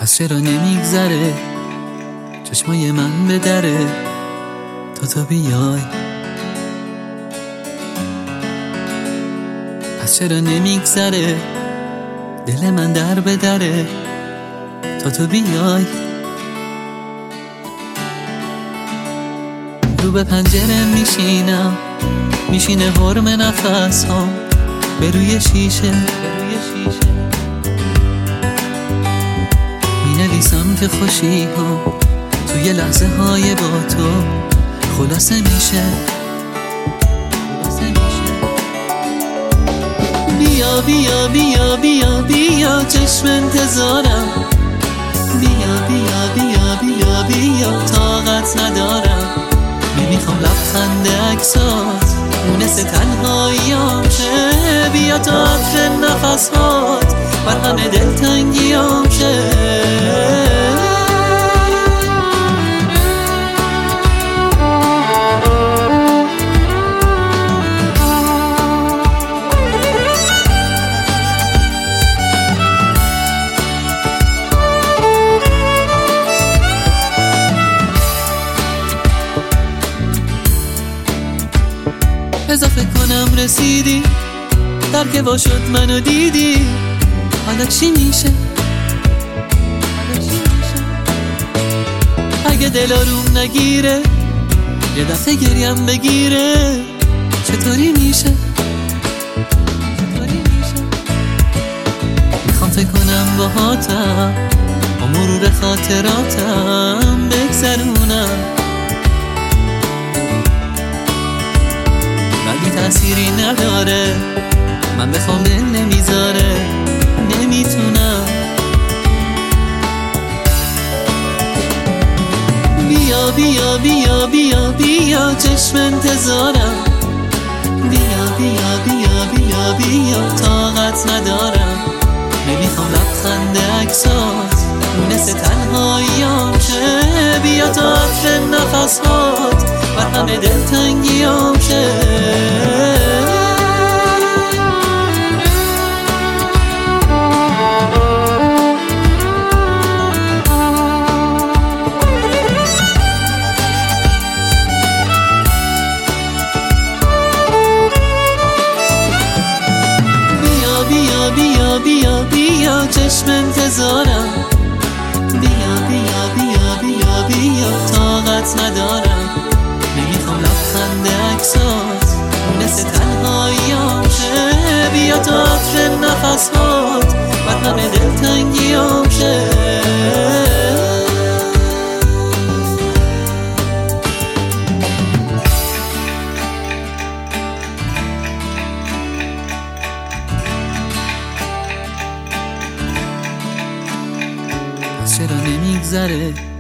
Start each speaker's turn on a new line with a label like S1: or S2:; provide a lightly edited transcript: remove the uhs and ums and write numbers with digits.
S1: پس چرا نمیگذره چشمای من به دره تو بیای؟ پس چرا نمیگذره دل من در به دره تو بیای؟ رو به پنجره میشینه حرم نفس ها به روی شیشه مینویسم که خوشی ها توی لحظه های با تو خلاصه میشه. بیا بیا بیا بیا بیا چشم انتظارم، بیا بیا بیا بیا بیا طاقت ندارم. میخوام لبخند عکسات مونس تنهاییام شه، بیا تا عطر نفسات بر همه دلتنگیام شه. اضافه کنم رسیدی در که با شد منو دیدی، حالا چی میشه؟ اگه دل آروم نگیره یه دفعه گریم بگیره چطوری میشه؟ میخوام فکر کنم باهاتم با مرور خاطراتم بگذرونم، ولی تأثیری نداره من بخوام دل نمیذاره نمیتونم. بیا بیا بیا بیا بیا چشم انتظارم، بیا بیا بیا بیا بیا طاقت ندارم. نمیخوام لبخند عکسات مونس تنهاییام شه، بیا تا عطر نفسات بر همه دلتنگیام شه. بیا بیا بیا بیا چشم انتظارم، بیا بیا بیا بیا بیا طاقت ندارم. نمیخوام لبخند عکسات مونس تنهاییام شه، بیا تا عطر نفسات بر همه دلتنگیام شه. چرا نمیگذره